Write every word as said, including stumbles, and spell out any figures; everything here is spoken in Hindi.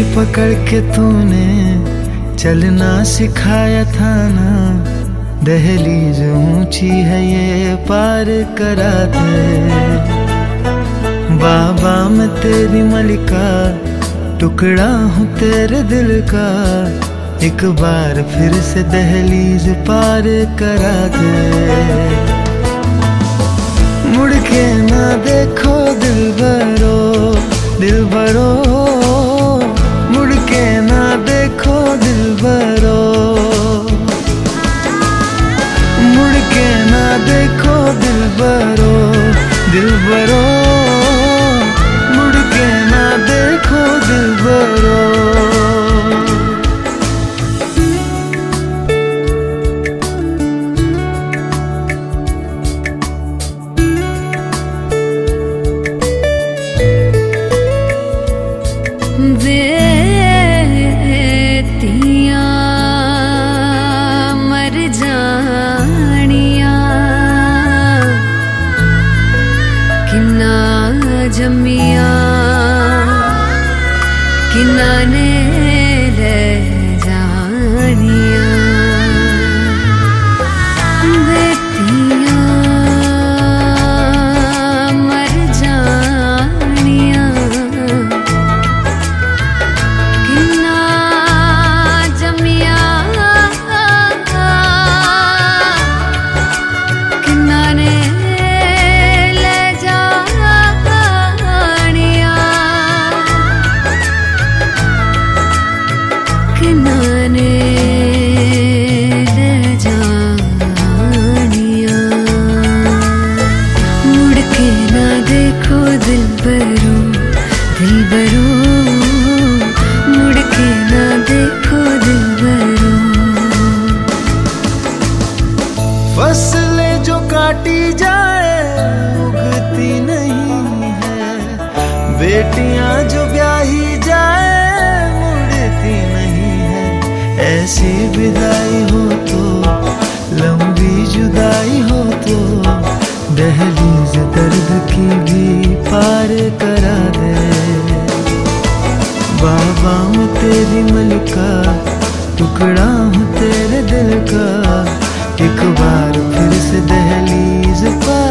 पकड़ के तूने चलना सिखाया था ना, दहलीज ऊंची है ये पार करा दे। बाबा मैं तेरी मलिका, टुकड़ा हूँ तेरे दिल का, एक बार फिर से दहलीज पार करा दे। मुड़ के ना देखो दिल भरो, दिल भरो, मुड़ के ना देखो दिल भरो, मुड़ के ना देखो दिल भरो, दिल भरो, मुड़ के ना देखो दिल भरो। मर जानिया किन्ना जमिया किन्ना ने ले जानिया। बेटियां मर जानिया किन्ना जमिया किन्ना ने ले जानिया, किन्ना ने ले जानिया। मुड़ के ना देखो दिल भरो, दिल भरो, मुड़ के ना देखो दिल भरो। फसलें जो काटी जाए उगती नहीं है, बेटियां जो ब्याही जाए मुड़ती नहीं है। ऐसी विदाई हो तो, लंबी जुदाई हो तो, दहलीज दर्द की भी पार करा दे। बाबा मैं तेरी मलिका, टुकड़ा हूँ तेरे दिल का, एक बार फिर से दहलीज पार